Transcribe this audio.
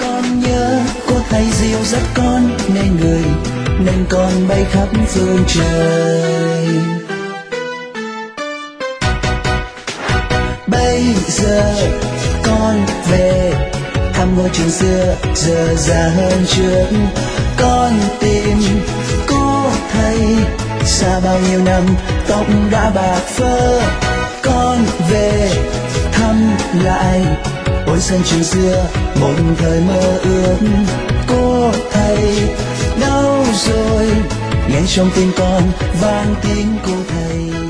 Con nhớ cô thầy dìu dắt con nên con bay khắp phương trời. Bây giờ con về thăm ngôi trường xưa giờ già hơn trước. Con tìm cô thầy xa bao nhiêu năm tóc đã bạc phơ. Con về thăm lại ôi sân trường xưa một thời mơ ước. Cô thầy đâu rồi nghe trong tim con vang tiếng cô thầy.